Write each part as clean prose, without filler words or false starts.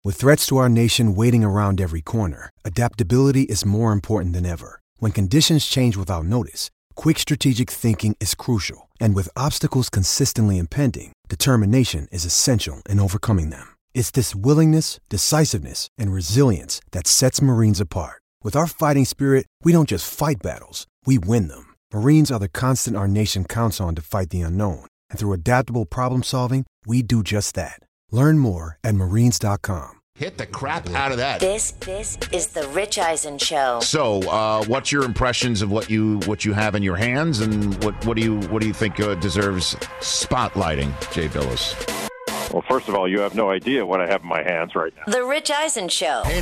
With threats to our nation waiting around every corner, adaptability is more important than ever. When conditions change without notice, quick strategic thinking is crucial. And with obstacles consistently impending, determination is essential in overcoming them. It's this willingness, decisiveness, and resilience that sets Marines apart. With our fighting spirit, we don't just fight battles, we win them. Marines are the constant our nation counts on to fight the unknown. And through adaptable problem solving, we do just that. Learn more at marines.com. Hit the crap out of that. This is the Rich Eisen Show. So, what's your impressions of what you have in your hands, and what do you think deserves spotlighting, Jay Billis? Well, first of all, you have no idea what I have in my hands right now. The Rich Eisen Show. Hey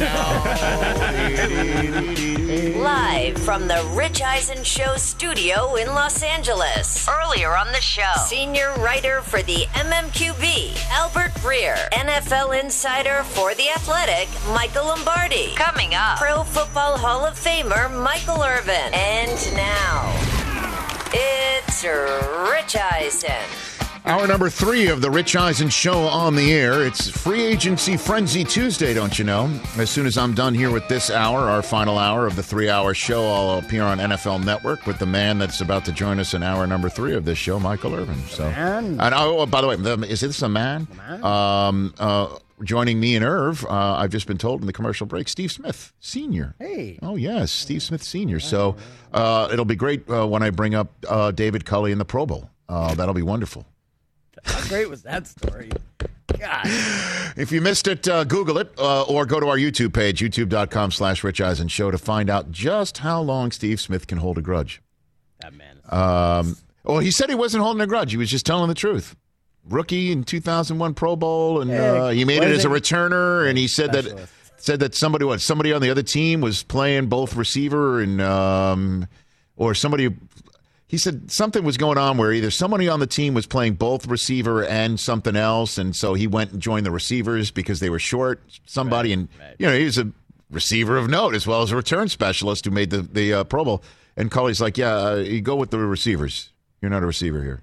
now. Live from the Rich Eisen Show studio in Los Angeles. Earlier on the show, senior writer for the MMQB, Albert Breer. NFL insider for The Athletic, Michael Lombardi. Coming up, Pro Football Hall of Famer, Michael Irvin. And now, it's Rich Eisen. Hour number 3 of the Rich Eisen Show on the air. It's Free Agency Frenzy Tuesday, don't you know? As soon as I'm done here with this hour, our final hour of the 3-hour show, I'll appear on NFL Network with the man that's about to join us in hour number 3 of this show, Michael Irvin. So, and by the way, is this a man? Joining me and Irv, I've just been told in the commercial break, Steve Smith, Sr. Hey. Oh, yes, Steve Smith, Sr. So it'll be great when I bring up David Culley in the Pro Bowl. That'll be wonderful. How great was that story? God. If you missed it, Google it or go to our YouTube page, youtube.com/Rich Eisen Show, to find out just how long Steve Smith can hold a grudge. That man is well, he said he wasn't holding a grudge. He was just telling the truth. Rookie in 2001 Pro Bowl, and he made it as a returner, and he said that somebody on the other team was playing both receiver and or somebody. He said something was going on where either somebody on the team was playing both receiver and something else, and so he went and joined the receivers because they were short somebody. Right, and you know, he was a receiver of note as well as a return specialist who made the Pro Bowl. And Culley's like, you go with the receivers. You're not a receiver here.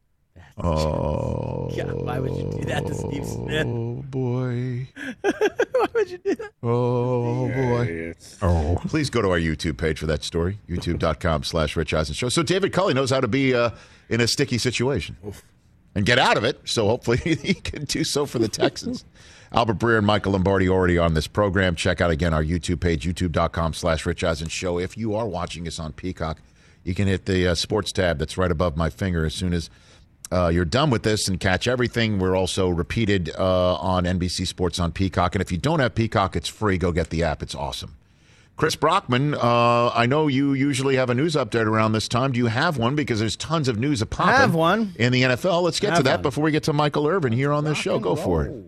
God, why would you do that to Steve Smith? Oh, boy. Why would you do that? Oh, boy. Oh. Please go to our YouTube page for that story, youtube.com/Rich Eisen Show. So David Culley knows how to be in a sticky situation and get out of it, so hopefully he can do so for the Texans. Albert Breer and Michael Lombardi already on this program. Check out, again, our YouTube page, youtube.com/Rich Eisen Show. If you are watching us on Peacock, you can hit the sports tab that's right above my finger as soon as you're done with this and catch everything. We're also repeated on NBC Sports on Peacock. And if you don't have Peacock, it's free. Go get the app. It's awesome. Chris Brockman, I know you usually have a news update around this time. Do you have one? Because there's tons of news popping I have one. In the NFL. Let's get to that before we get to Michael Irvin here on this show. Go for it.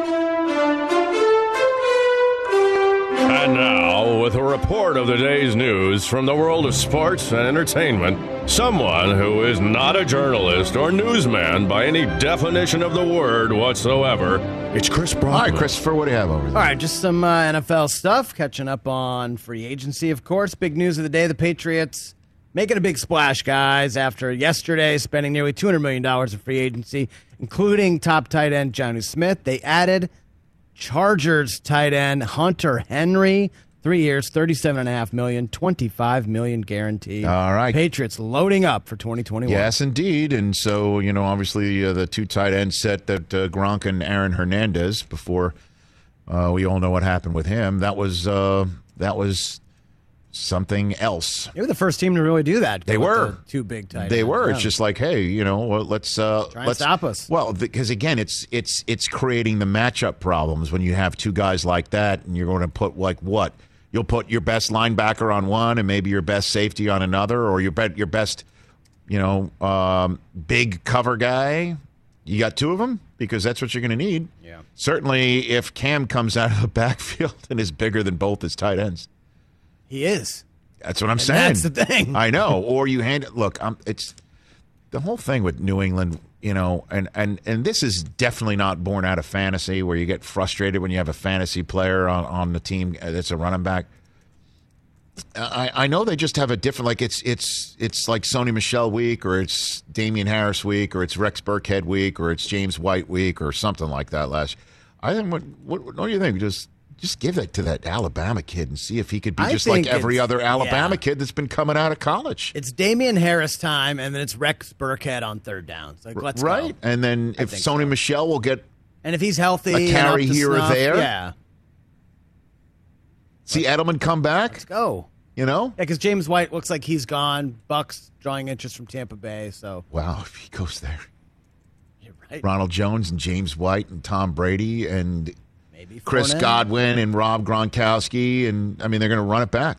And now, with a report of the day's news from the world of sports and entertainment, someone who is not a journalist or newsman by any definition of the word whatsoever, it's Chris Brockman. All right, Christopher, what do you have over there? All right, just some NFL stuff. Catching up on free agency, of course. Big news of the day, the Patriots making a big splash, guys, after yesterday spending nearly $200 million in free agency, including top tight end Jonnu Smith. They added Chargers tight end Hunter Henry, 3 years, $37.5 million, $25 million guaranteed. All right. Patriots loading up for 2021. Yes, indeed. And so, you know, obviously the two tight ends set that Gronk and Aaron Hernandez before we all know what happened with him. That was something else. They were the first team to really do that. They were. The two big tight ends. They were. Yeah. It's just like, hey, you know, let's stop us. Well, because again, it's creating the matchup problems when you have two guys like that, and you're going to put like what? You'll put your best linebacker on one, and maybe your best safety on another, or your best, you know, big cover guy. You got two of them because that's what you're going to need. Yeah. Certainly, if Cam comes out of the backfield and is bigger than both his tight ends. He is. That's what I'm saying. That's the thing. I know. Or you hand it. Look, it's the whole thing with New England, you know, and this is definitely not born out of fantasy where you get frustrated when you have a fantasy player on the team that's a running back. I know they just have a different, like it's like Sony Michel week, or it's Damian Harris week, or it's Rex Burkhead week, or it's James White week, or something like that. I think. What do you think? Just give it to that Alabama kid and see if he could be just like every other Alabama kid that's been coming out of college. It's Damian Harris time, and then it's Rex Burkhead on third downs. Like, let's go. And then if Sony Michel will get and if he's healthy, a carry here or there. Yeah. See Edelman come back. Let's go. You know? Yeah, because James White looks like he's gone. Bucks drawing interest from Tampa Bay. So wow, if he goes there. You're right. Ronald Jones and James White and Tom Brady and maybe Chris Godwin and Rob Gronkowski, and I mean they're going to run it back.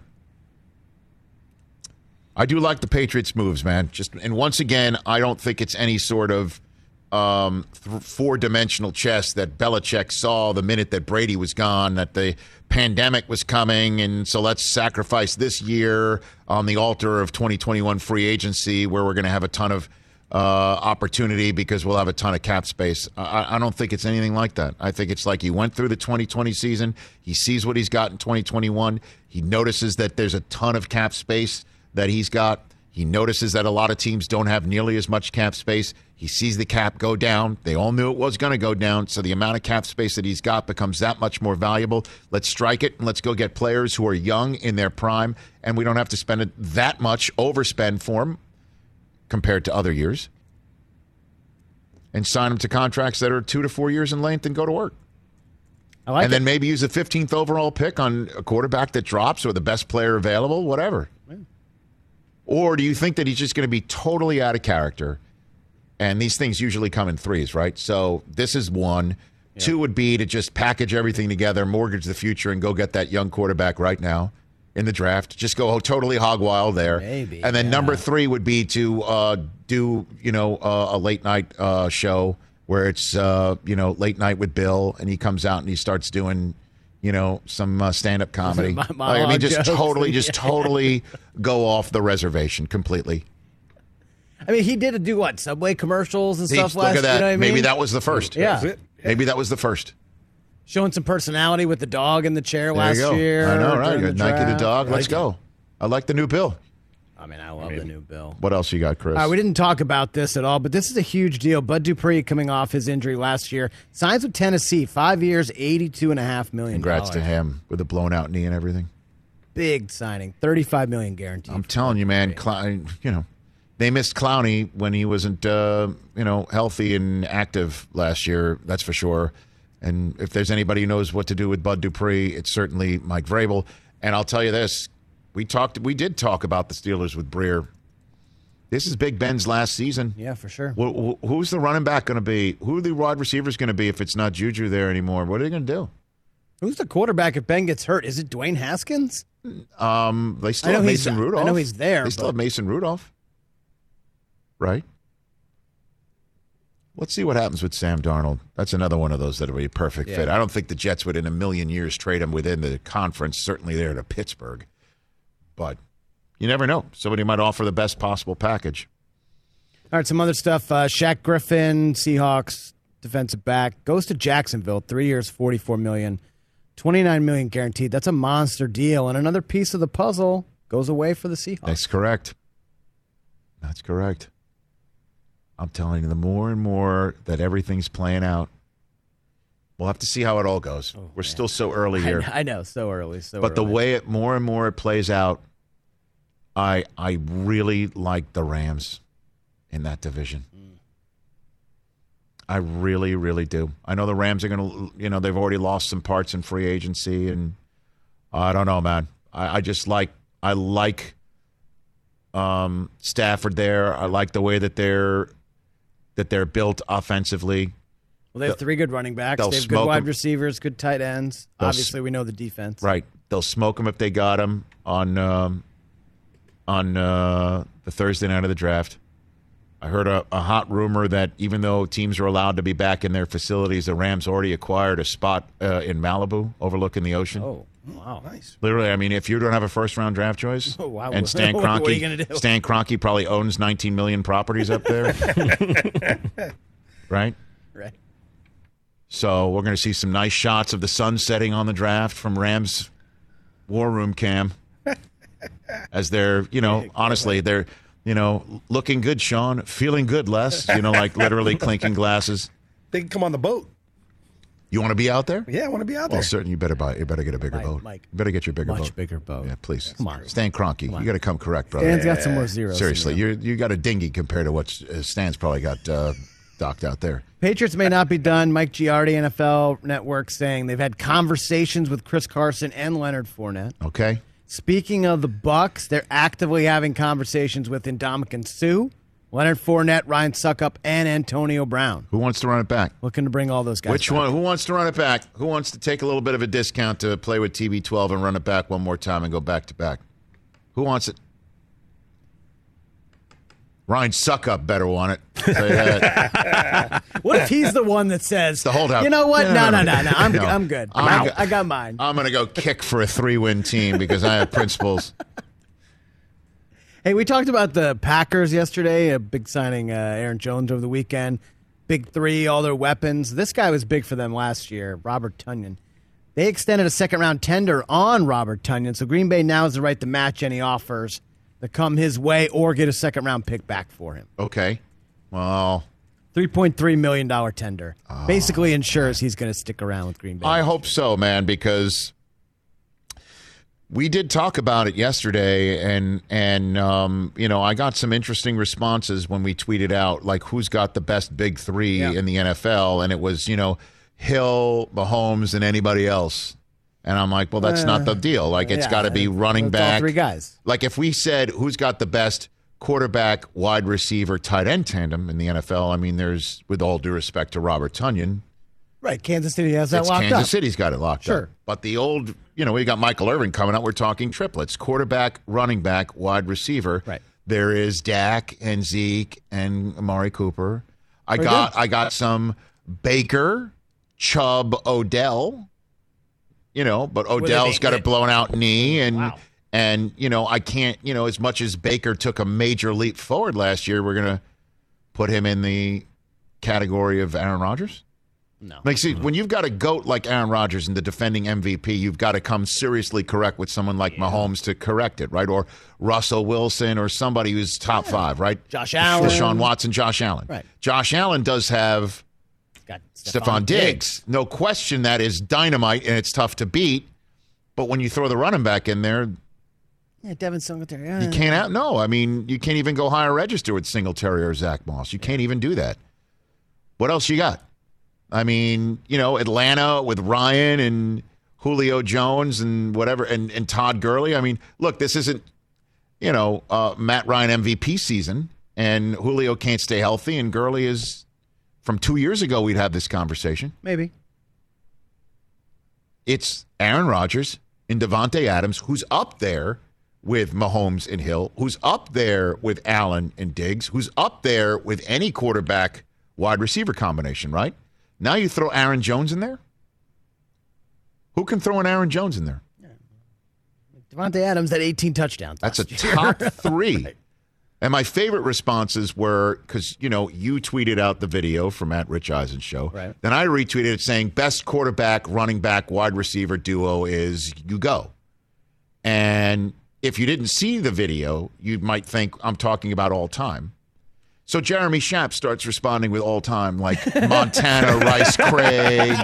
I do like the Patriots' moves, man. And once again, I don't think it's any sort of four-dimensional chess that Belichick saw the minute that Brady was gone, that the pandemic was coming, and so let's sacrifice this year on the altar of 2021 free agency where we're going to have a ton of opportunity because we'll have a ton of cap space. I don't think it's anything like that. I think it's like he went through the 2020 season. He sees what he's got in 2021. He notices that there's a ton of cap space that he's got. He notices that a lot of teams don't have nearly as much cap space. He sees the cap go down. They all knew it was going to go down, so the amount of cap space that he's got becomes that much more valuable. Let's strike it, and let's go get players who are young in their prime, and we don't have to spend it that much, overspend for them compared to other years, and sign them to contracts that are 2 to 4 years in length and go to work. And then maybe use a 15th overall pick on a quarterback that drops or the best player available, whatever. Yeah. Or do you think that he's just going to be totally out of character? And these things usually come in threes, right? So this is one. Yeah. Two would be to just package everything together, mortgage the future, and go get that young quarterback right now in the draft. Just go totally hog wild there. Maybe. And then number three would be to do, a late night show where it's, late night with Bill, and he comes out and he starts doing, some stand-up comedy. Just totally go off the reservation completely. I mean, he did do what? Subway commercials and stuff last year. Look at that. You know what I mean? Maybe that was the first. Yeah. Maybe that was the first. Showing some personality with the dog in the chair last year. I know, right? You got Nike the dog. Let's go. I like the new Bill. I mean, I love the new Bill. What else you got, Chris? We didn't talk about this at all, but this is a huge deal. Bud Dupree, coming off his injury last year, signs with Tennessee, 5 years, $82.5 million. Congrats to him with a blown out knee and everything. Big signing, $35 million guaranteed. I'm telling you, man. They missed Clowney when he wasn't, healthy and active last year. That's for sure. And if there's anybody who knows what to do with Bud Dupree, it's certainly Mike Vrabel. And I'll tell you this: we did talk about the Steelers with Breer. This is Big Ben's last season. Yeah, for sure. Who's the running back going to be? Who are the wide receivers going to be if it's not Juju there anymore? What are they going to do? Who's the quarterback if Ben gets hurt? Is it Dwayne Haskins? They still have Mason Rudolph. I know he's there. They still have Mason Rudolph. Right? Let's see what happens with Sam Darnold. That's another one of those that would be a perfect fit. I don't think the Jets would in a million years trade him within the conference, certainly there to Pittsburgh. But you never know. Somebody might offer the best possible package. All right, some other stuff. Shaq Griffin, Seahawks defensive back, goes to Jacksonville, 3 years, $44 million, $29 million guaranteed. That's a monster deal. And another piece of the puzzle goes away for the Seahawks. That's correct. I'm telling you, the more and more that everything's playing out, we'll have to see how it all goes. We're still so early here. I know, so early. But the way it more and more it plays out, I really like the Rams in that division. I really, really do. I know the Rams are going to, they've already lost some parts in free agency, and I don't know, man. I like Stafford there. I like the way that they're built offensively. Well, they have three good running backs. They have good wide receivers, good tight ends. Obviously, we know the defense. Right. They'll smoke them if they got them on the Thursday night of the draft. I heard a hot rumor that even though teams are allowed to be back in their facilities, the Rams already acquired a spot in Malibu overlooking the ocean. Oh, wow. Nice. Literally, I mean, if you don't have a first-round draft choice, and Stan Kroenke, what are you gonna do? Stan Kroenke probably owns 19 million properties up there. Right? Right. So we're going to see some nice shots of the sun setting on the draft from Rams War Room Cam. As they're, honestly, they're, looking good, Sean, feeling good, Les, like literally clinking glasses. They can come on the boat. You want to be out there? Yeah, I want to be out there. Well, certainly you better get a bigger boat. Mike. You better get your bigger boat. Much bigger boat. Yeah, please. Come on. Stan Kroenke, you got to come correct, brother. Stan's got some more zeros. Seriously, you got a dinghy compared to what Stan's probably got docked out there. Patriots may not be done. Mike Giardi, NFL Network, saying they've had conversations with Chris Carson and Leonard Fournette. Okay. Speaking of the Bucs, they're actively having conversations with Ndamukong Suh, Leonard Fournette, Ryan Suckup, and Antonio Brown. Who wants to run it back? Looking to bring all those guys Which back. one? Who wants to run it back? Who wants to take a little bit of a discount to play with TB12 and run it back one more time and go back to back? Who wants it? Ryan Suckup better want it. I'll tell you that. What if he's the one that says, the holdout. You know what? No. I'm No. good. I'm I got mine. I'm going to go kick for a 3-win team because I have principles. Hey, we talked about the Packers yesterday, a big signing Aaron Jones over the weekend. Big three, all their weapons. This guy was big for them last year, Robert Tonyan. They extended a second-round tender on Robert Tonyan, so Green Bay now has the right to match any offers that come his way or get a second-round pick back for him. Okay. Well, $3.3 million tender. Basically ensures he's going to stick around with Green Bay. I hope so, man, because we did talk about it yesterday, and I got some interesting responses when we tweeted out, like, who's got the best big three in the NFL, and it was, Hill, Mahomes, and anybody else. And I'm like, well, that's not the deal. Like, it's got to be running back. All three guys. Like, if we said who's got the best quarterback, wide receiver, tight end tandem in the NFL, I mean, there's, with all due respect to Robert Tonyan, right, Kansas City has that locked up. Kansas City's got it locked up. Sure. But the old, we got Michael Irvin coming up. We're talking triplets: quarterback, running back, wide receiver. Right. There is Dak and Zeke and Amari Cooper. I got some Baker, Chubb, Odell. But Odell's got a blown out knee, and I can't. As much as Baker took a major leap forward last year, we're gonna put him in the category of Aaron Rodgers. No. Like, see, when you've got a GOAT like Aaron Rodgers and the defending MVP, you've got to come seriously correct with someone like Mahomes to correct it, right? Or Russell Wilson or somebody who's top five, right? Josh Allen. Deshaun Watson, Josh Allen. Right. Josh Allen does have Got Stephon Diggs. No question that is dynamite, and it's tough to beat. But when you throw the running back in there, Devin Singletary. you can't you can't even go higher register with Singletary or Zach Moss. You can't even do that. What else you got? I mean, Atlanta with Ryan and Julio Jones and whatever, and Todd Gurley. I mean, look, this isn't, Matt Ryan MVP season, and Julio can't stay healthy, and Gurley is, from 2 years ago, we'd have this conversation. Maybe. It's Aaron Rodgers and Davante Adams, who's up there with Mahomes and Hill, who's up there with Allen and Diggs, who's up there with any quarterback wide receiver combination, right? Now you throw Aaron Jones in there? Who can throw an Aaron Jones in there? Davante Adams had 18 touchdowns. That's a last year. top three. Right. And my favorite responses were, because, you tweeted out the video from @Rich Eisen Show. Right. Then I retweeted it saying, best quarterback, running back, wide receiver duo is you go. And if you didn't see the video, you might think I'm talking about all time. So Jeremy Schaap starts responding with all time, like Montana, Rice, Craig.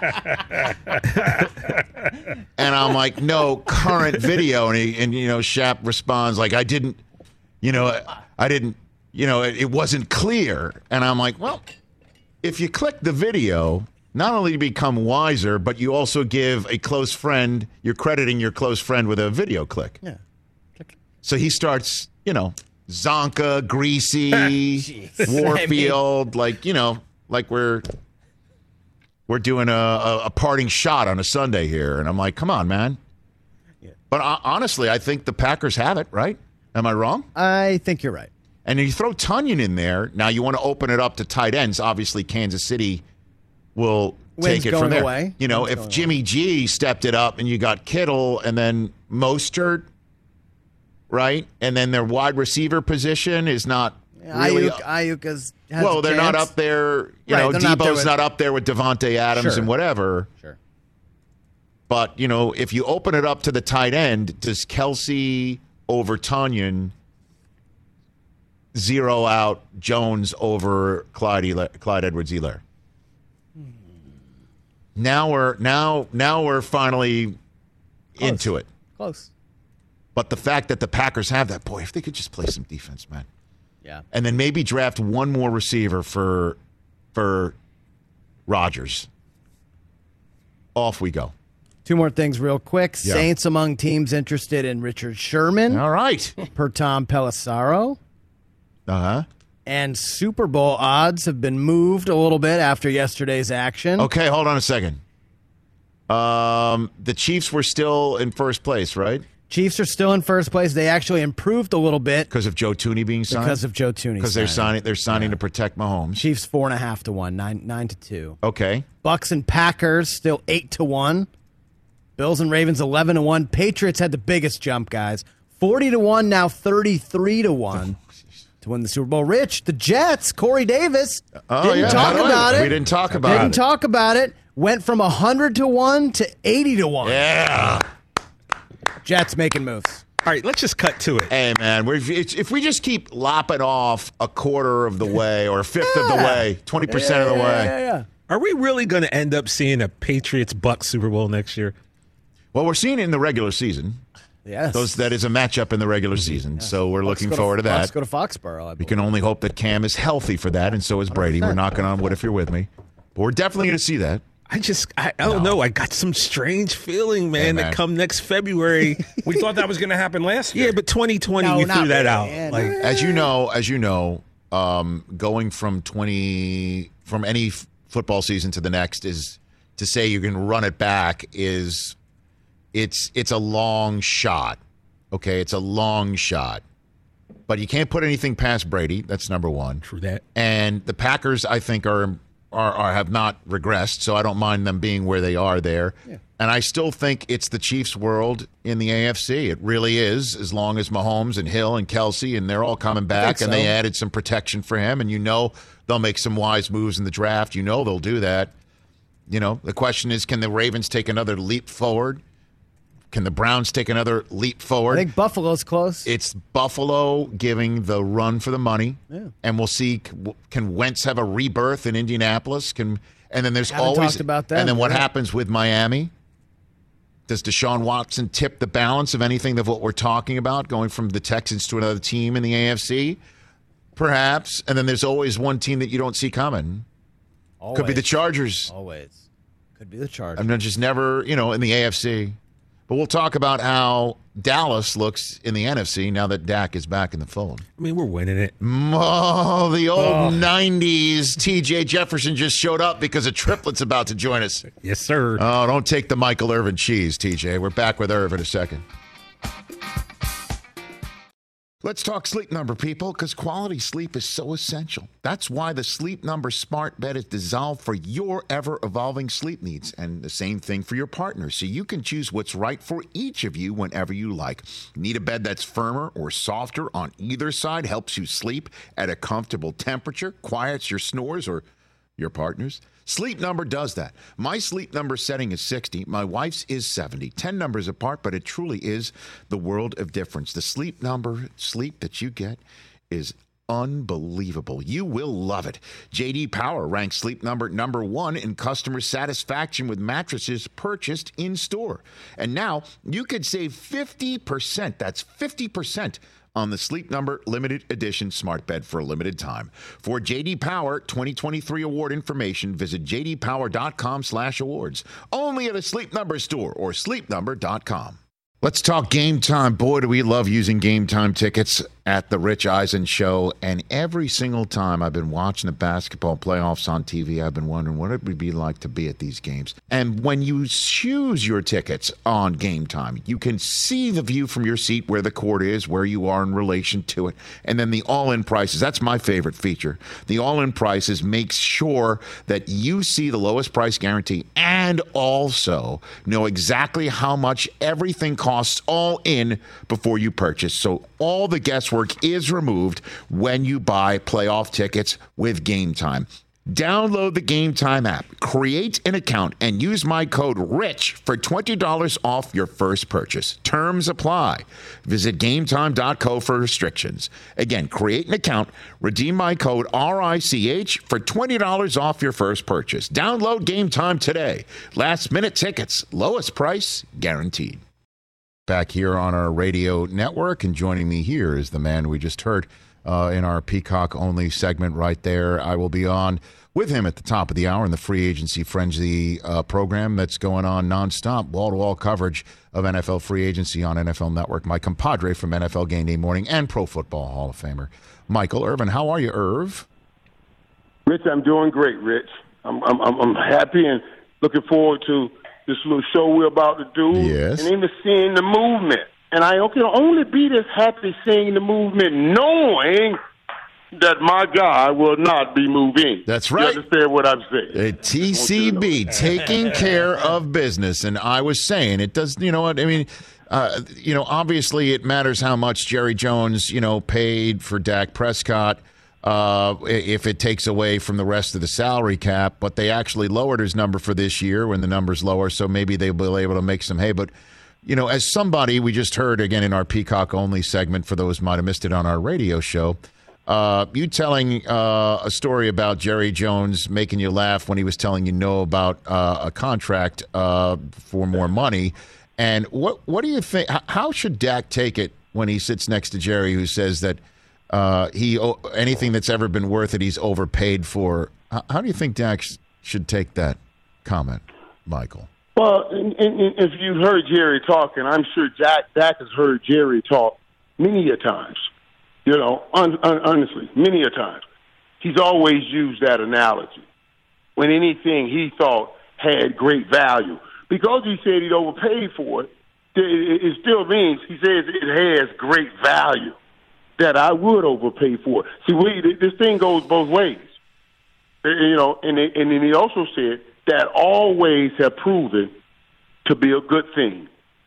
And I'm like, no, current video. And Schaap responds like, it wasn't clear. And I'm like, well, if you click the video, not only do you become wiser, but you also give a close friend, you're crediting your close friend with a video click. Yeah. So he starts, Zonka, Greasy, Warfield, like we're doing a parting shot on a Sunday here. And I'm like, come on, man. Yeah. But honestly, I think the Packers have it, right? Am I wrong? I think you're right. And you throw Tonyan in there. Now you want to open it up to tight ends. Obviously, Kansas City will take it from there. Away. If Jimmy G stepped it up and you got Kittle and then Mostert, right? And then their wide receiver position is not really. Ayuk has they're not up there. Debo's not up there with Davante Adams and whatever. Sure. But, if you open it up to the tight end, does Kelsey over Tonyan zero out Jones over Clyde Edwards-Helaire? Now we're finally into it. Close. But the fact that the Packers have that, boy, if they could just play some defense, man. Yeah. And then maybe draft one more receiver for Rodgers. Off we go. Two more things real quick. Yeah. Saints among teams interested in Richard Sherman. All right. Per Tom Pelissero. Uh-huh. And Super Bowl odds have been moved a little bit after yesterday's action. Okay, hold on a second. The Chiefs were still in first place, right? Chiefs are still in first place. They actually improved a little bit because of Joe Thuney being signed. Because of Joe Thuney, because they're signing to protect Mahomes. Chiefs 4.5 to 1, 9-2. Okay. Bucks and Packers still 8-1. Bills and Ravens 11-1. Patriots had the biggest jump, guys. 40-1, now 33-1 to win the Super Bowl. Rich, the Jets, Corey Davis didn't talk about it. We didn't talk about it. Didn't talk about it. Went from 100-1 to 80-1. Yeah. Jets making moves. All right, let's just cut to it. Hey, man, if we just keep lopping off a quarter of the way or a fifth of the way, 20% of the way. Yeah. Are we really going to end up seeing a Patriots-Bucks Super Bowl next year? Well, we're seeing it in the regular season. Yes. That is a matchup in the regular season, so we're looking forward to that. Let's go to Foxborough. We can only hope that Cam is healthy for that, and so is Brady. 100%. We're knocking on wood if you're with me. But we're definitely going to see that. I don't know. I got some strange feeling, man, that come next February. We thought that was going to happen last year. Yeah, but 2020, we threw that out. Like, as you know, going from any football season to the next is to say you're going to run it back is it's a long shot. Okay, it's a long shot. But you can't put anything past Brady. That's number one. True that. And the Packers, I think, are have not regressed, so I don't mind them being where they are there. Yeah. And I still think it's the Chiefs' world in the AFC. It really is, as long as Mahomes and Hill and Kelsey, and they're all coming back, and they added some protection for him, and they'll make some wise moves in the draft. They'll do that. The question is, can the Ravens take another leap forward? Can the Browns take another leap forward? I think Buffalo's close. It's Buffalo giving the run for the money. Yeah. And we'll see, can Wentz have a rebirth in Indianapolis? And then there's always talked about that. And then what happens with Miami? Does Deshaun Watson tip the balance of anything of what we're talking about, going from the Texans to another team in the AFC? Perhaps. And then there's always one team that you don't see coming. Always. Could be the Chargers. Always. Could be the Chargers. I'm just never, in the AFC. But we'll talk about how Dallas looks in the NFC now that Dak is back in the fold. I mean, we're winning it. Oh, the old 90s. TJ Jefferson just showed up because a triplet's about to join us. Yes, sir. Oh, don't take the Michael Irvin cheese, TJ. We're back with Irv in a second. Let's talk Sleep Number, people, because quality sleep is so essential. That's why the Sleep Number smart bed is designed for your ever-evolving sleep needs, and the same thing for your partner, so you can choose what's right for each of you whenever you like. Need a bed that's firmer or softer on either side, helps you sleep at a comfortable temperature, quiets your snores or your partner's? Sleep Number does that. My Sleep Number setting is 60. My wife's is 70. 10 numbers apart, but it truly is the world of difference. The Sleep Number sleep that you get is unbelievable. You will love it. J.D. Power ranks Sleep Number number 1 in customer satisfaction with mattresses purchased in store. And now you could save 50%. That's 50%. On the Sleep Number Limited Edition Smart Bed for a limited time. For J.D. Power 2023 award information, visit jdpower.com/awards. Only at a Sleep Number store or sleepnumber.com. Let's talk Game Time. Boy, do we love using Game Time tickets at the Rich Eisen Show. And every single time I've been watching the basketball playoffs on TV, I've been wondering what it would be like to be at these games. And when you choose your tickets on Game Time, you can see the view from your seat where the court is, where you are in relation to it. And then the all-in prices. That's my favorite feature. The all-in prices makes sure that you see the lowest price guarantee and also know exactly how much everything costs all in before you purchase. So all the guesswork is removed when you buy playoff tickets with Game Time. Download the Game Time app, create an account, and use my code RICH for $20 off your first purchase. Terms apply. Visit GameTime.co for restrictions. Again, create an account, redeem my code RICH for $20 off your first purchase. Download Game Time today. Last-minute tickets, lowest price guaranteed. Back here on our radio network, and joining me here is the man we just heard in our Peacock-only segment right there. I will be on with him at the top of the hour in the Free Agency Frenzy program that's going on nonstop, wall-to-wall coverage of NFL free agency on NFL Network. My compadre from NFL Game Day Morning and Pro Football Hall of Famer, Michael Irvin. How are you, Irv? Rich, I'm doing great, Rich. I'm happy and looking forward to this little show we're about to do. Yes. And even seeing the movement. And I can only be this happy seeing the movement, knowing that my guy will not be moving. That's right. You understand what I'm saying? TCB, taking care of business. And I was saying, it does, you know what, I mean, obviously it matters how much Jerry Jones, paid for Dak Prescott if it takes away from the rest of the salary cap. But they actually lowered his number for this year when the number's lower, so maybe they'll be able to make some hay. But as somebody we just heard again in our Peacock-only segment, for those who might have missed it on our radio show, you telling a story about Jerry Jones making you laugh when he was telling you no about a contract for more money. And what do you think? How should Dak take it when he sits next to Jerry, who says that anything that's ever been worth it, he's overpaid for? How do you think Dak should take that comment, Michael? Well, and if you've heard Jerry talk, and I'm sure Dak has heard Jerry talk many a times, honestly, many a times, he's always used that analogy when anything he thought had great value. Because he said he'd overpaid for it, it still means he says it has great value, that I would overpay for it. See, this thing goes both ways. And then he also said that always have proven to be a good thing.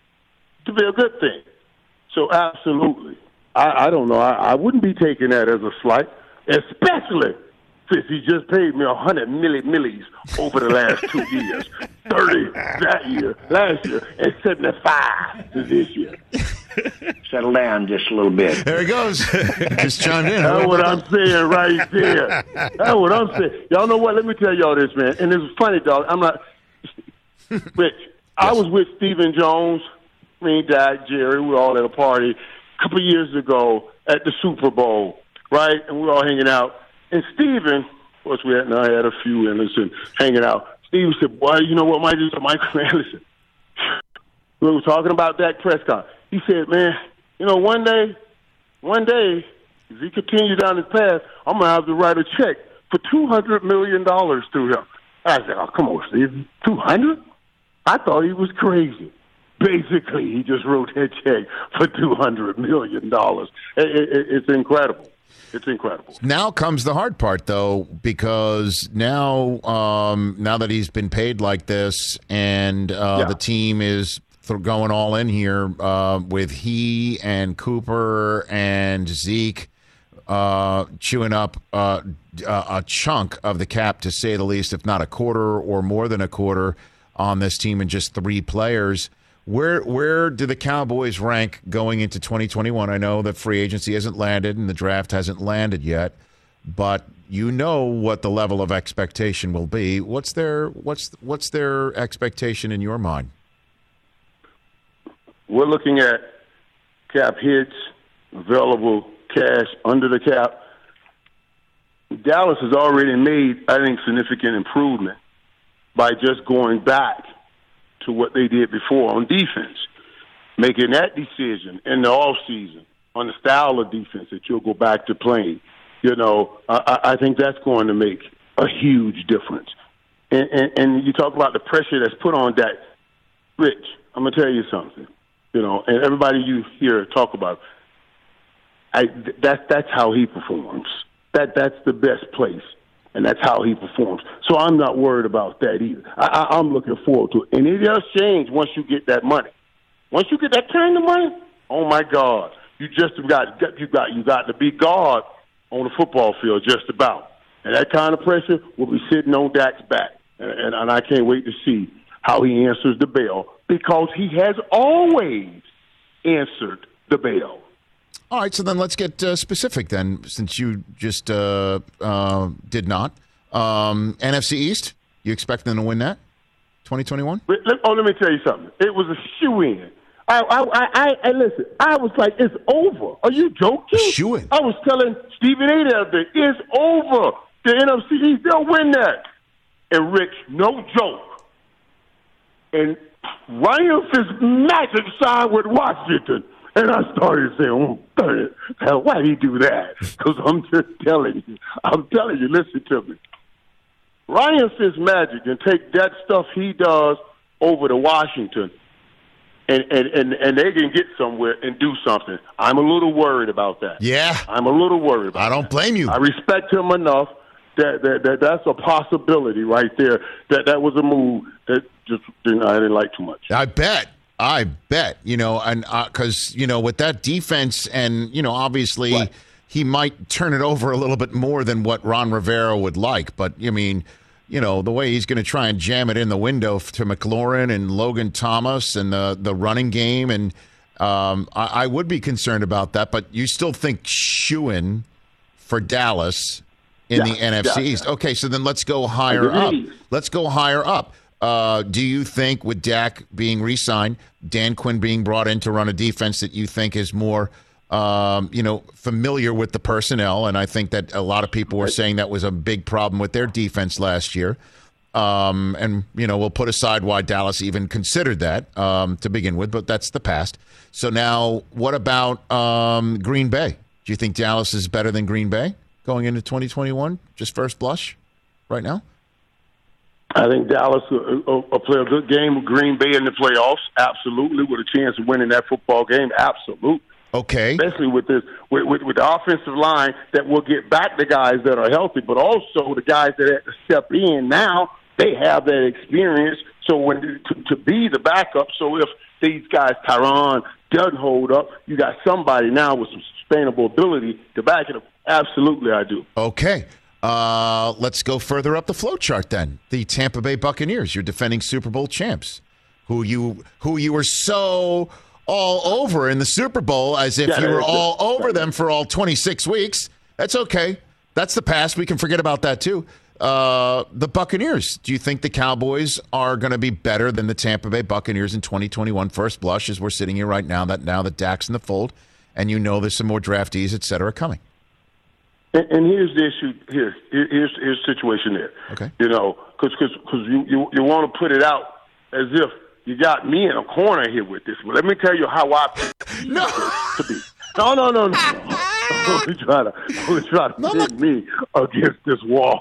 So absolutely. I don't know. I wouldn't be taking that as a slight, especially since he just paid me 100 millies over the last 2 years. 30 that year, last year, and 75 this year. Settle down just a little bit. There he goes. Just chimed in. That's what I'm saying right there. That's what I'm saying. Y'all know what? Let me tell y'all this, man. And it's funny, dog. I'm not – Rich, I was with Stephen Jones, me, Dak, Jerry. We were all at a party a couple of years ago at the Super Bowl, right? And we were all hanging out. And Stephen, of course, I had a few in us and hanging out. Stephen said, boy, you know what, Michael, man, listen. We were talking about Dak Prescott. He said, man, one day, if he continues down his path, I'm going to have to write a check for $200 million to him. I said, oh, come on, Steve, 200? I thought he was crazy. Basically, he just wrote that check for $200 million. It's incredible. It's incredible. Now comes the hard part, though, because now that he's been paid like this and the team is going all in here with he and Cooper and Zeke chewing up a chunk of the cap, to say the least, if not a quarter or more than a quarter on this team in just 3 players. Where do the Cowboys rank going into 2021? I know that free agency hasn't landed and the draft hasn't landed yet, but you know what the level of expectation will be. What's their expectation in your mind? We're looking at cap hits, available cash under the cap. Dallas has already made, I think, significant improvement by just going back to what they did before on defense, making that decision in the offseason on the style of defense that you'll go back to playing. I think that's going to make a huge difference. And you talk about the pressure that's put on Dak. Rich, I'm going to tell you something, and everybody you hear talk about, that's how he performs. That's the best place. And that's how he performs. So I'm not worried about that either. I'm looking forward to it. And it does change once you get that money. Once you get that kind of money, oh my God, you got to be God on the football field, just about. And that kind of pressure will be sitting on Dak's back. And I can't wait to see how he answers the bell, because he has always answered the bell. All right, so then let's get specific then, since you just did not. NFC East, you expect them to win that, 2021? Let me tell you something. It was a shoo-in. I listen, I was like, it's over. Are you joking? Shoo-in? I was telling Stephen A. the other day, it's over. The NFC East, they'll win that. And Rich, no joke. And Ryan Fitzmagic signed with Washington. And I started saying, why did he do that? Because I'm just telling you, listen to me. Ryan Fitzmagic can take that stuff he does over to Washington, and they can get somewhere and do something. I'm a little worried about that. Yeah. I'm a little worried about that. I don't blame you. I respect him enough that's a possibility right there. That was a move that just I didn't like too much. I bet. And because with that defense, and obviously right. He might turn it over a little bit more than what Ron Rivera would like. But I mean, the way he's going to try and jam it in the window to McLaurin and Logan Thomas and the running game, and I would be concerned about that. But you still think shoo-in for Dallas in the NFC East? Okay, so then let's go higher up. Do you think, with Dak being re-signed, Dan Quinn being brought in to run a defense that you think is more, familiar with the personnel? And I think that a lot of people were saying that was a big problem with their defense last year. We'll put aside why Dallas even considered that to begin with, but that's the past. So now, what about Green Bay? Do you think Dallas is better than Green Bay going into 2021? Just first blush right now? I think Dallas will play a good game with Green Bay in the playoffs, absolutely, with a chance of winning that football game, absolutely. Okay. Especially with the offensive line that will get back the guys that are healthy, but also the guys that have to step in now, they have that experience. So to be the backup, so if these guys, Tyron, doesn't hold up, you got somebody now with some sustainable ability to back it up. Absolutely, I do. Okay. Let's go further up the flow chart then. The Tampa Bay Buccaneers, your defending Super Bowl champs, who you were so all over in the Super Bowl, as if you were all over them for all 26 weeks. That's okay. That's the past. We can forget about that too. The Buccaneers, do you think the Cowboys are going to be better than the Tampa Bay Buccaneers in 2021 first blush, as we're sitting here right now that Dak's in the fold and there's some more draftees, et cetera, coming? And here's the issue. Here's the situation there. Okay. Because you want to put it out as if you got me in a corner here with this. But let me tell you how I pick No. to be. No. Don't try to pin me against this wall.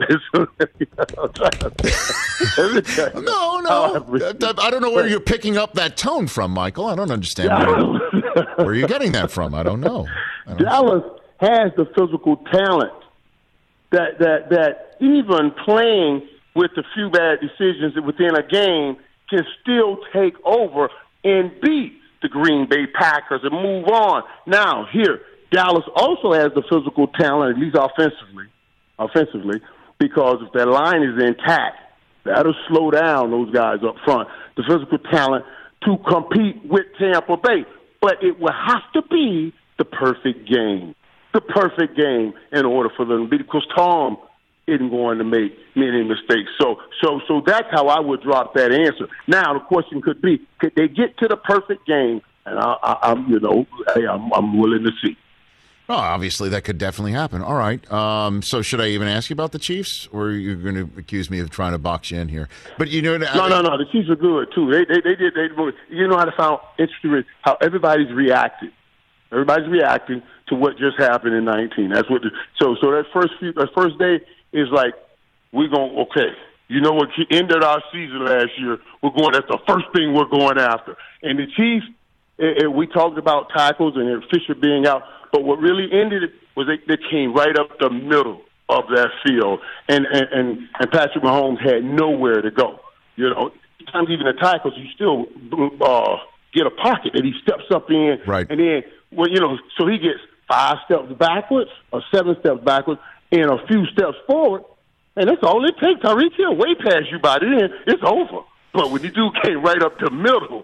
No. I don't know where you're picking up that tone from, Michael. I don't understand. Where are you getting that from? I don't know. Dallas has the physical talent that even playing with a few bad decisions within a game can still take over and beat the Green Bay Packers and move on. Now, here, Dallas also has the physical talent, at least offensively, because if that line is intact, that'll slow down those guys up front. The physical talent to compete with Tampa Bay. But it will have to be the perfect game. The perfect game in order for them to beat, because Tom isn't going to make many mistakes. So that's how I would drop that answer. Now the question could be, could they get to the perfect game? And I'm willing to see. Well, obviously that could definitely happen. All right. So should I even ask you about the Chiefs, or are you going to accuse me of trying to box you in here? But no. The Chiefs are good too. They you know how to sound interesting how everybody's reacting. Everybody's reacting to what just happened in 19. That's what. So that first day is like, we're going, okay. You know what ended our season last year? That's the first thing we're going after. And the Chiefs, we talked about tackles and Fisher being out, but what really ended it was they came right up the middle of that field, and Patrick Mahomes had nowhere to go. Sometimes even the tackles, you still get a pocket that he steps up in, right. And then so he gets 5 steps backwards or 7 steps backwards, in a few steps forward, and that's all it takes. Tyreek Hill way past you by then, it's over. But when the dude came right up the middle,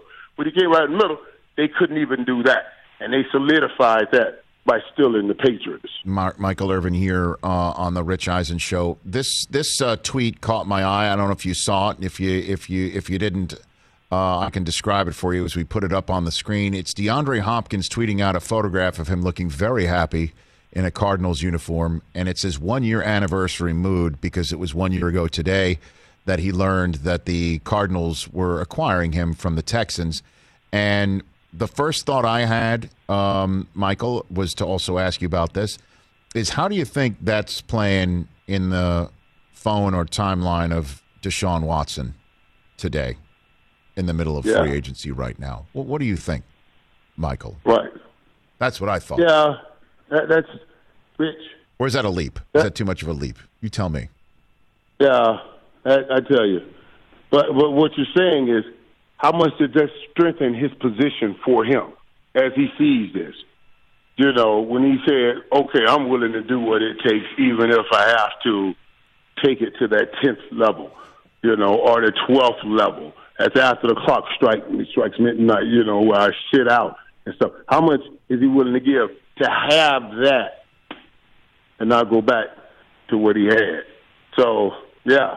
they couldn't even do that. And they solidified that by stealing the Patriots. Michael Irvin here on the Rich Eisen Show. This tweet caught my eye. I don't know if you saw it. If you didn't, I can describe it for you as we put it up on the screen. It's DeAndre Hopkins tweeting out a photograph of him looking very happy in a Cardinals uniform, and it's his 1-year anniversary mood because it was 1 year ago today that he learned that the Cardinals were acquiring him from the Texans. And the first thought I had, Michael, was to also ask you about this, is how do you think that's playing in the phone or timeline of Deshaun Watson today in the middle of free agency right now? What do you think, Michael? Right. That's what I thought. Yeah, that's Rich. Or is that a leap? Is that too much of a leap? You tell me. Yeah, I tell you. But what you're saying is, how much did that strengthen his position for him as he sees this? You know, when he said, okay, I'm willing to do what it takes, even if I have to take it to that 10th level, you know, or the 12th level. That's after the clock strikes midnight, you know, where I sit out and stuff. How much is he willing to give to have that and not go back to what he had? So, yeah.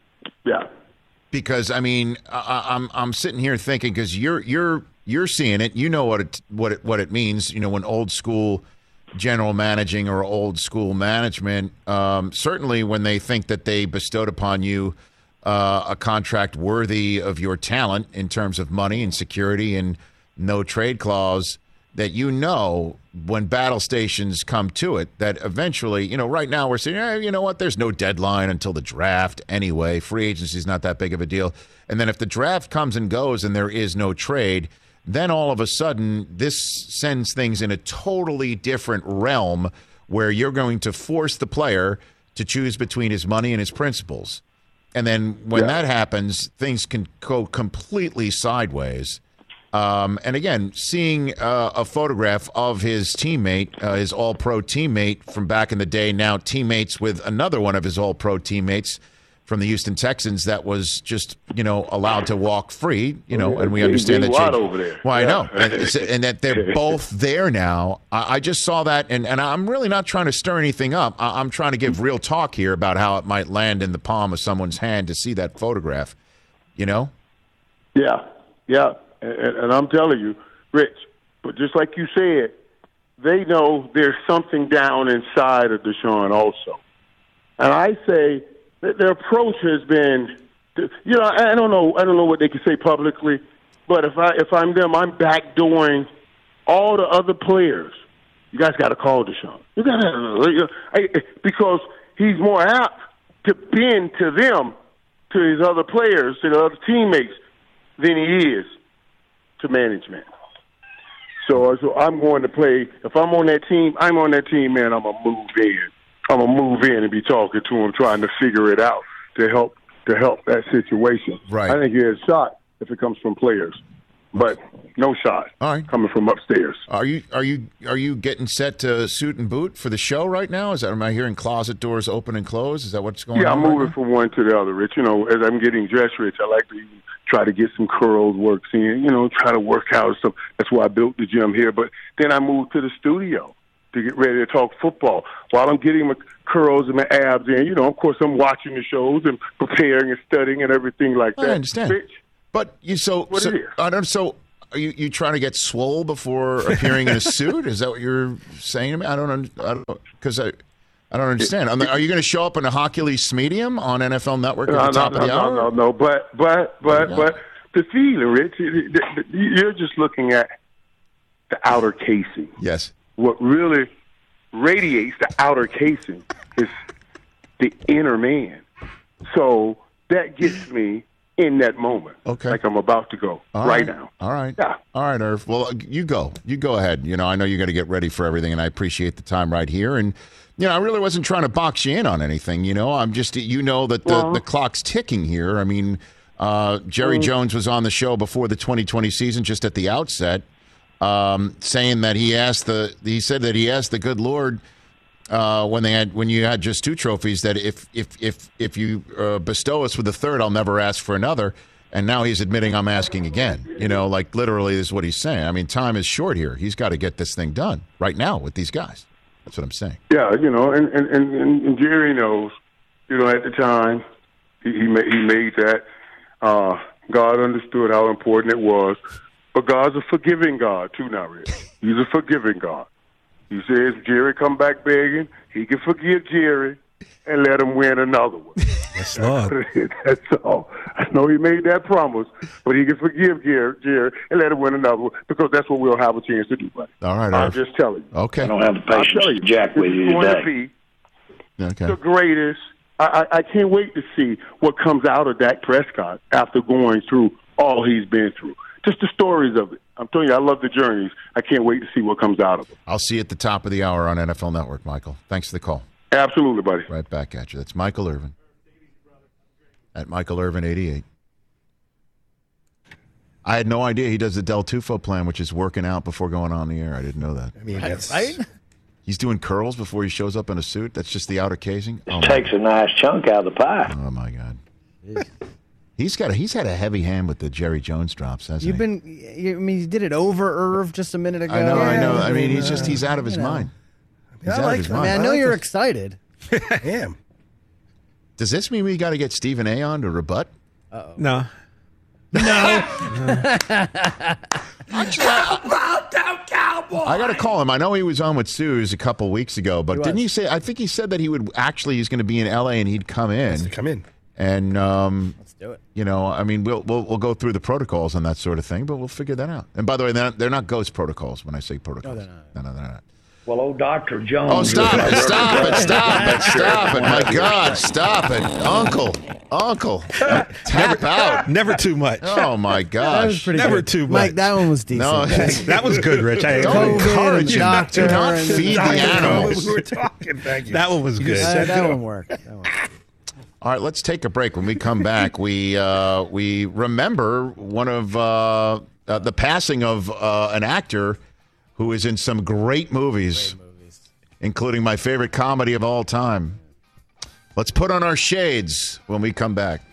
Because I mean, I'm sitting here thinking, because you're seeing it, you know what it means. You know, when old school general managing or old school management, certainly when they think that they bestowed upon you a contract worthy of your talent in terms of money and security and no trade clause, that you know when battle stations come to it, that eventually, you know, right now we're saying, you know what, there's no deadline until the draft anyway. Free agency is not that big of a deal. And then if the draft comes and goes and there is no trade, then all of a sudden this sends things in a totally different realm where you're going to force the player to choose between his money and his principles. And then when that happens, things can go completely sideways. And again, seeing a photograph of his teammate, his all-pro teammate from back in the day, now teammates with another one of his all-pro teammates from the Houston Texans that was just, you know, allowed to walk free, you know, and we understand that. Over there. Well, I know. And that they're both there now. I just saw that, and I'm really not trying to stir anything up. I'm trying to give real talk here about how it might land in the palm of someone's hand to see that photograph, you know? Yeah. And I'm telling you, Rich, but just like you said, they know there's something down inside of Deshaun also. And I say that their approach has been, you know, I don't know what they can say publicly, but if I'm them, I'm backdooring all the other players. You guys got to call Deshaun. You got to, because he's more apt to bend to them, to his other players, to the other teammates, than he is to management. So I'm going to play. If I'm on that team, man. I'm gonna move in. I'm gonna move in and be talking to him, trying to figure it out to help that situation. Right. I think he has a shot if it comes from players, but no shot coming from upstairs. Are you getting set to suit and boot for the show right now? Am I hearing closet doors open and close? Is that what's going on? Yeah, I'm moving from one to the other, Rich. You know, as I'm getting dressed, Rich, I like to try to get some curls works in, you know, try to work out and stuff. That's why I built the gym here. But then I moved to the studio to get ready to talk football. While I'm getting my curls and my abs in, you know, of course I'm watching the shows and preparing and studying and everything like that. I understand. Rich, but are you trying to get swole before appearing in a suit? Is that what you're saying to me? I don't understand. Are you going to show up in a Hercules medium on NFL Network at the top of the hour? No. But the feeling, Rich, you're just looking at the outer casing. Yes. What really radiates the outer casing is the inner man. So that gets me in that moment. Okay. Like I'm about to go now. All right. Yeah. All right, Irv. Well, you go ahead. You know, I know you're going to get ready for everything, and I appreciate the time right here. And, you know, I really wasn't trying to box you in on anything, you know. I'm just, you know, that the clock's ticking here. I mean, Jerry Jones was on the show before the 2020 season, just at the outset, saying that he asked the good Lord when you had just 2 trophies, that if you bestow us with a third, I'll never ask for another. And now he's admitting I'm asking again. Like literally is what he's saying. I mean, time is short here. He's got to get this thing done right now with these guys. That's what I'm saying. Yeah, and Jerry knows. At the time, he made that. God understood how important it was. But God's a forgiving God, too, now, Rick. He's a forgiving God. He says, Jerry come back begging, he can forgive Jerry and let him win another one. Yes, Lord. That's all. I know he made that promise, but he can forgive Jerry and let him win another one because that's what we'll have a chance to do, buddy. All right, I'm just telling you. Okay. I don't have the patience to jack with you today. The greatest. I can't wait to see what comes out of Dak Prescott after going through all he's been through. Just the stories of it. I'm telling you, I love the journeys. I can't wait to see what comes out of it. I'll see you at the top of the hour on NFL Network, Michael. Thanks for the call. Absolutely, buddy. Right back at you. That's Michael Irvin. At Michael Irvin 88. I had no idea he does the Del Tufo plan, which is working out before going on the air. I didn't know that. I mean, that's right? He's doing curls before he shows up in a suit. That's just the outer casing. It takes a nice chunk out of the pie. Oh my God. He's had a heavy hand with the Jerry Jones drops, hasn't he? You did it over Irv just a minute ago. I know. I mean, he's out of his mind. He's out of his mind. I know you're excited. I am. Does this mean we got to get Stephen A. on to rebut? Uh-oh. No. I got to call him. I know he was on with Suze a couple weeks ago, but didn't he say? I think he said that he's going to be in L.A. and he'd come in. Come in. And let's do it. I mean, we'll go through the protocols and that sort of thing, but we'll figure that out. And by the way, they're not ghost protocols when I say protocols. No, they're not. No, they're not. Well, old Dr. Jones. Oh, stop it. My God, stop it. Uncle. Tap out. Never too much. Oh, my gosh. That was pretty Never good. too much. Mike, that one was decent. No, that was good, Rich. Don't encourage him. Do not feed the animals. We were talking. Thank you. That one was good. That one worked. All right, let's take a break. When we come back, we remember one of the passing of an actor who is in some great movies, including my favorite comedy of all time. Let's put on our shades when we come back.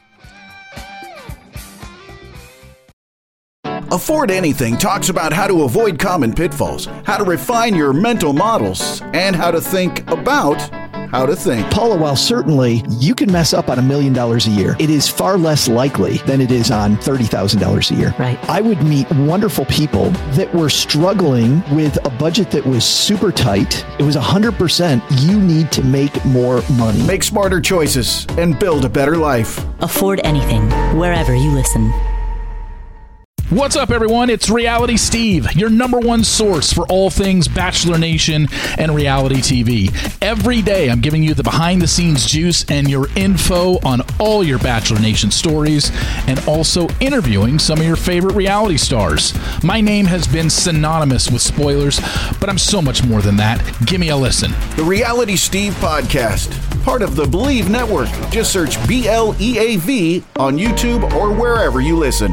Afford Anything talks about how to avoid common pitfalls, how to refine your mental models, and how to think about how to think. Paula, while certainly you can mess up on $1 million a year, it is far less likely than it is on $30,000 a year. Right. I would meet wonderful people that were struggling with a budget that was super tight. It was 100% you need to make more money. Make smarter choices and build a better life. Afford Anything, wherever you listen. What's up, everyone? It's Reality Steve, your #1 source for all things Bachelor Nation and reality TV. Every day, I'm giving you the behind-the-scenes juice and your info on all your Bachelor Nation stories, and also interviewing some of your favorite reality stars. My name has been synonymous with spoilers, but I'm so much more than that. Give me a listen. The Reality Steve Podcast, part of the Believe Network. Just search BLEAV on YouTube or wherever you listen.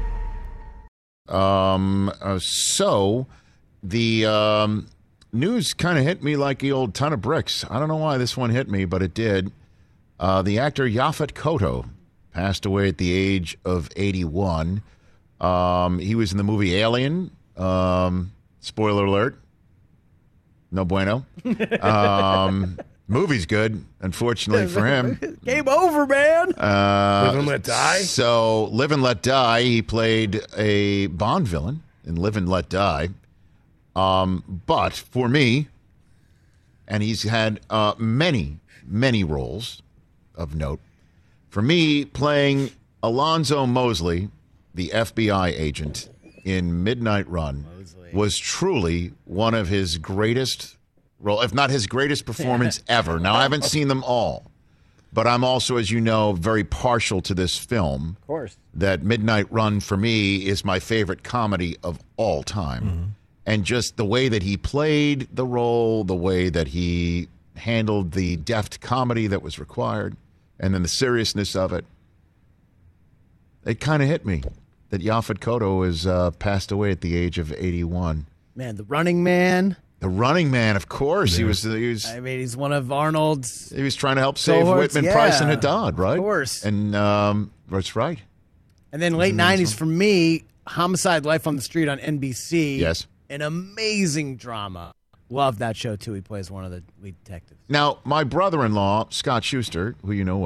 So the news kind of hit me like the old ton of bricks. I don't know why this one hit me, but it did. The actor Yaphet Kotto passed away at the age of 81. He was in the movie Alien. Spoiler alert. No bueno. Movie's good, unfortunately for him. Game over, man. Live and Let Die? So, Live and Let Die, he played a Bond villain in Live and Let Die. But for me, and he's had many, many roles of note. For me, playing Alonzo Mosley, the FBI agent in Midnight Run, was truly one of his greatest role, if not his greatest performance ever. Now, I haven't seen them all, but I'm also, as you know, very partial to this film. Of course. That Midnight Run, for me, is my favorite comedy of all time. Mm-hmm. And just the way that he played the role, the way that he handled the deft comedy that was required, and then the seriousness of it, it kind of hit me that Yaphet Kotto has passed away at the age of 81. Man, The Running Man. The Running Man, of course. Yeah. He was. I mean, he's one of Arnold's. He was trying to help save cohorts. Whitman, Price, and Haddad, right? Of course. And that's right. And then late 90s for me, Homicide: Life on the Street on NBC. Yes. An amazing drama. Love that show, too. He plays one of the lead detectives. Now, my brother-in-law, Scott Schuster, who you know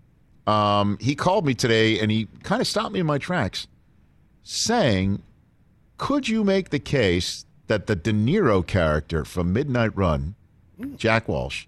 well, he called me today and he kind of stopped me in my tracks saying, could you make the case that the De Niro character from Midnight Run, Jack Walsh,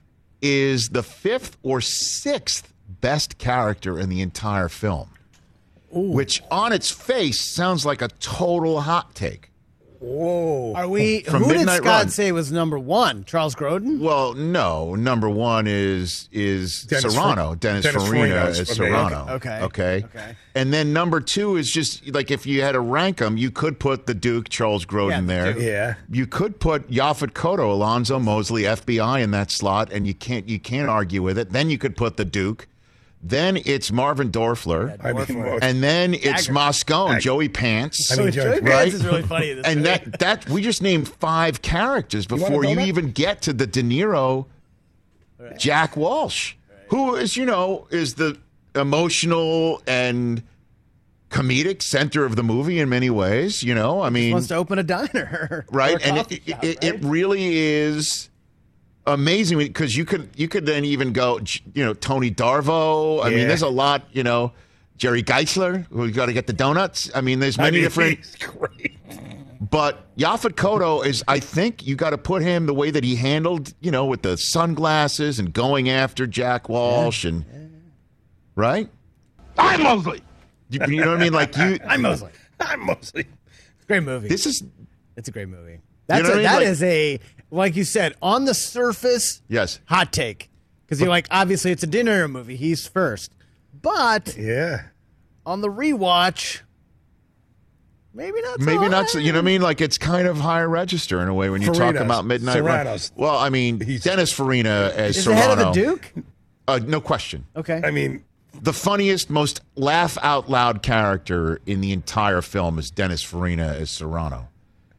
is the 5th or 6th best character in the entire film? Ooh. Which on its face sounds like a total hot take. Whoa. Are we? From who did Midnight Scott Run. say was number one? Charles Grodin? Well, no. Number one is Serrano. Dennis Farina is Serrano. Okay. And then number 2 is just like if you had to rank them, you could put the Duke, Charles Grodin there. Yeah. You could put Yaphet Kotto, Alonzo Mosley, FBI in that slot, and you can't argue with it. Then you could put the Duke. Then it's Marvin Dorfler. And then it's Moscone, Joey Pants. Joey Pants is really funny. And that we just named 5 characters before you even get to the De Niro, Jack Walsh, who is the emotional and comedic center of the movie in many ways. I mean, he wants to open a diner, right? And it really is amazing because you could then even go, Tony Darvo. I mean, there's a lot, Jerry Geisler, who got to get the donuts. I mean, there's many different. He's great. But Yaphet Kotto is, I think, you got to put him the way that he handled, with the sunglasses and going after Jack Walsh right? I'm Mosley. You know what I mean? Like you. I'm Mosley. It's a great movie. It's a great movie. That is a. Like you said, on the surface, yes, hot take. Because you're like, obviously it's a De Niro movie. He's first. But on the rewatch, maybe not so not so. You know what I mean? Like it's kind of higher register in a way when you talk about Midnight Run. Well, I mean, Dennis Farina as is Serrano. the head of the Duke? No question. Okay. I mean, the funniest, most laugh-out-loud character in the entire film is Dennis Farina as Serrano.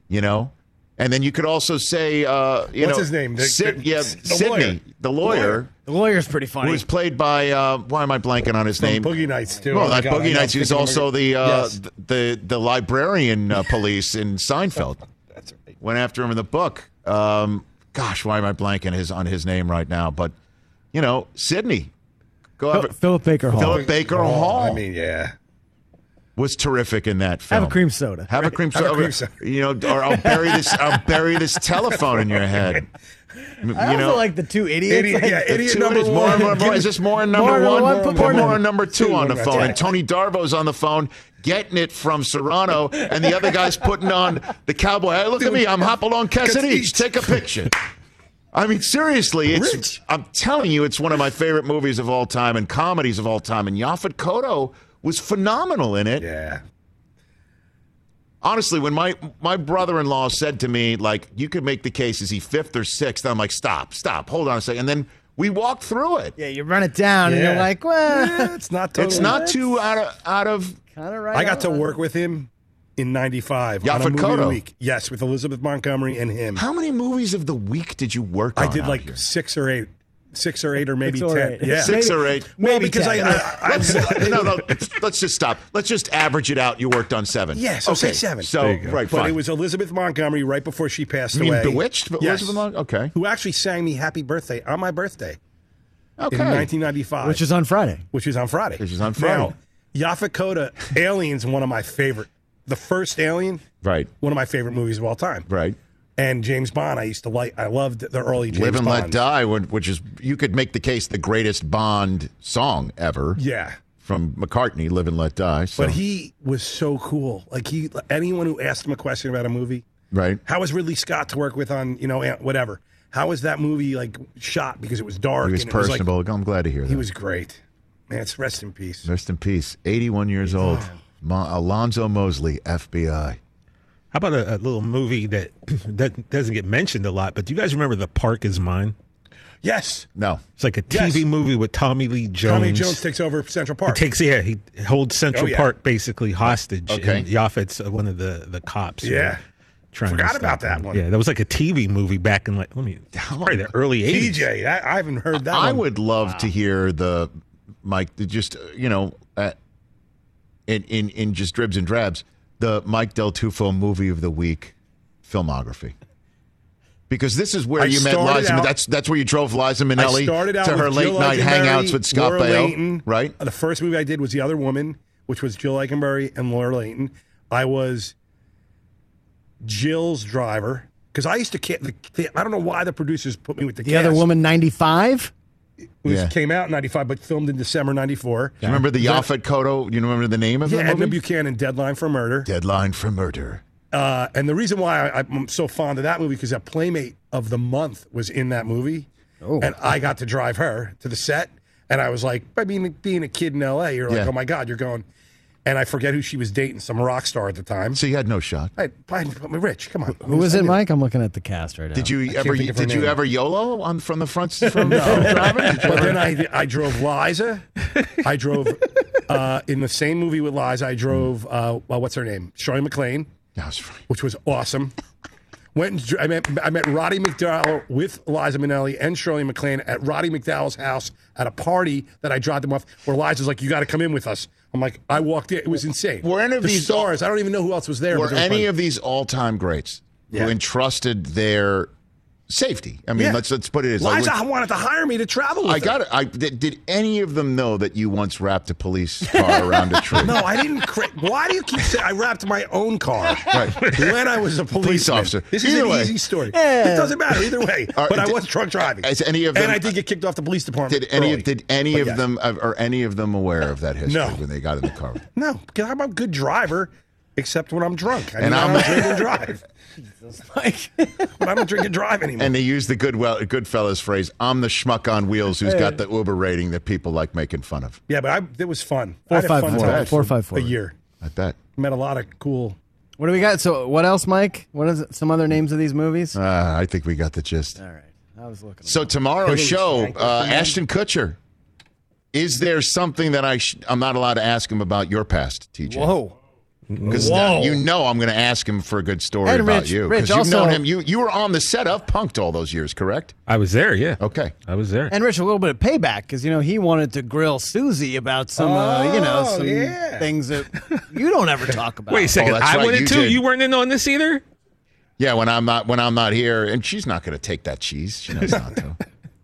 And then you could also say, what's his name? Sidney, the lawyer. The lawyer's pretty funny. Who was played by, why am I blanking on his name? Boogie Nights, too. Well, not Boogie Nights. He was also the librarian police in Seinfeld. That's right. Went after him in the book. Gosh, why am I blanking on his name right now? But, Sidney. Philip Baker Hall. Philip Baker Hall. I mean, was terrific in that film. Have a cream soda. Have a cream soda. Or I'll bury this telephone in your head. I also like the 2 idiots. Idiot number 1. Is this more in number 1? Put more in number 2 on the phone. Yeah. And Tony Darvo's on the phone getting it from Serrano, and the other guy's putting on the cowboy. Hey, look at me. I'm Hopalong Casadich. Take a picture. I mean, seriously, I'm telling you, it's one of my favorite movies of all time and comedies of all time. And Yaphet Kotto was phenomenal in it. Yeah. Honestly, when my brother-in-law said to me, like, you could make the case, is he 5th or 6th? I'm like, stop, hold on a second. And then we walked through it. Yeah, you run it down, and you're like, well, it's not totally. It's not too out of. Kind of right. I got to work with him in '95 on a movie of the week. Yes, with Elizabeth Montgomery and him. How many movies of the week did you work on? I did like here? 6 or 8. 6 or 8 or maybe 10. 8. Yeah. 6 or 8. Well, because 10. Let's just stop. Let's just average it out. You worked on 7. Yeah, so say 7. So, right, fine. But it was Elizabeth Montgomery right before she passed away. You mean away. Bewitched? Yes. Elizabeth Montgomery? Okay. Who actually sang me Happy Birthday on my birthday. Okay. In 1995. Which is on Friday. Now, Yaphet Kotto, Alien's one of my favorite. The first Alien. Right. One of my favorite movies of all time. Right. And James Bond, I loved the early James Live and Bond. Let Die, which is, you could make the case, the greatest Bond song ever. Yeah. From McCartney, Live and Let Die. So. But he was so cool. Like, anyone who asked him a question about a movie. Right. How was Ridley Scott to work with on, whatever? How was that movie, shot? Because it was dark. He was personable. I'm glad to hear that. He was great. Man, rest in peace. Rest in peace. 81 years old. Alonzo Mosley, FBI. How about a little movie that doesn't get mentioned a lot, but do you guys remember The Park Is Mine? Yes. No. It's like a TV movie with Tommy Lee Jones. Tommy Jones takes over Central Park. He holds Central Park basically hostage. Okay. And Yaphet's one of the cops. Yeah. Forgot about that one. Yeah, that was like a TV movie back in probably the early 80s. TJ, I haven't heard that I one. would love to hear the Mike, just, in just dribs and drabs, the Mike Del Tufo movie of the week filmography. Because this is where you met Liza. That's where you drove Liza Minnelli to her late night hangouts with Scott Baio, right? The first movie I did was The Other Woman, which was Jill Eikenberry and Laura Layton. I was Jill's driver because I used to. I don't know why the producers put me with the Other Woman, 95. It came out in 95, but filmed in December 94. Do you remember the Yaphet Kotto? You remember the name of the movie? Edna Buchanan, Deadline for Murder. Deadline for Murder. And the reason why I'm so fond of that movie because that Playmate of the Month was in that movie, and I got to drive her to the set, and I was like, being a kid in L.A., you're like, oh my God, you're going, and I forget who she was dating, some rock star at the time. So you had no shot. Rich, come on. Who was it, Mike? I'm looking at the cast right now. Did you ever YOLO from the front? From no. driving? But then I drove Liza. I drove in the same movie with Liza. I drove what's her name, Shirley MacLaine. Which was awesome. I met Roddy McDowall with Liza Minnelli and Shirley MacLaine at Roddy McDowall's house at a party that I dropped them off. Where Liza's like, "You got to come in with us." I'm like, I walked in. It was insane. Were any of these stars? I don't even know who else was there. Were any of these all-time greats who entrusted their safety? I mean, let's put it as Liza wanted to hire me to travel with her. Did any of them know that you once wrapped a police car around a tree? No, I didn't. Why do you keep saying I wrapped my own car when I was a police officer? This is an easy story. It doesn't matter either way. But I was drunk driving. And I did get kicked off the police department. Did any of them aware of that history when they got in the car? No, because I'm a good driver, except when I'm drunk. I don't drink and drive. But I don't drink and drive anymore. And they use the Goodfellas phrase, "I'm the schmuck on wheels who's got the Uber rating that people like making fun of." Yeah, but it was fun. 454 a year. I bet. Met a lot of cool. What do we got? So what else, Mike? What is it? Some other names of these movies? I think we got the gist. All right. I was looking. So tomorrow's show, Ashton Kutcher. Is there something that I'm not allowed to ask him about your past, TJ? Whoa. Because I'm going to ask him for a good story about you. Because you've known him. You were on the set of Punk'd all those years, correct? I was there, yeah. Okay. I was there. And Rich, a little bit of payback because, he wanted to grill Susie about some, things that you don't ever talk about. Wait a second. I went in too? You weren't in on this either? Yeah, when I'm not here. And she's not going to take that cheese. She knows not to.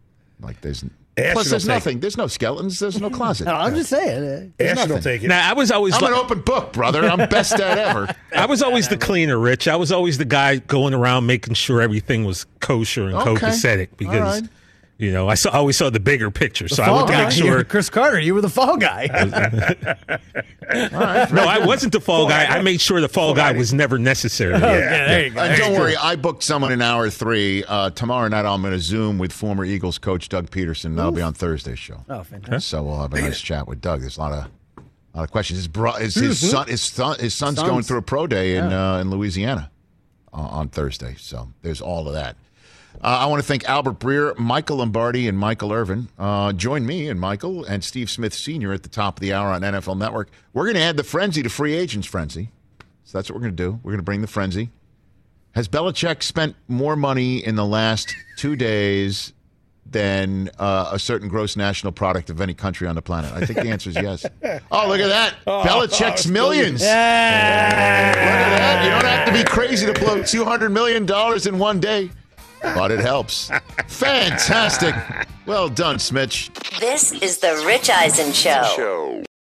Plus, there's nothing. There's no skeletons. There's no closet. No, I'm just saying. Ashton will take it. Now, I'm an open book, brother. I'm best dad ever. I was always the cleaner, Rich. I was always the guy going around making sure everything was kosher and copacetic because, I always saw the bigger picture. So I wanted to make sure. Chris Carter, you were the fall guy. No, I wasn't the fall guy. I made sure the fall guy was never necessary. There you go. Don't worry. I booked someone in hour 3. Tomorrow night, I'm going to Zoom with former Eagles coach Doug Peterson. That'll be on Thursday's show. Oh, fantastic. So we'll have a nice chat with Doug. There's a lot of questions. His son's going through a pro day in Louisiana on Thursday. So there's all of that. I want to thank Albert Breer, Michael Lombardi, and Michael Irvin. Join me and Michael and Steve Smith Sr. at the top of the hour on NFL Network. We're going to add the Frenzy to Free Agents Frenzy. So that's what we're going to do. We're going to bring the Frenzy. Has Belichick spent more money in the last 2 days than a certain gross national product of any country on the planet? I think the answer is yes. Oh, look at that. Belichick's millions. Yeah. Look at that. You don't have to be crazy to blow $200 million in one day. But it helps. Fantastic. Well done, Smitch. This is the Rich Eisen Show.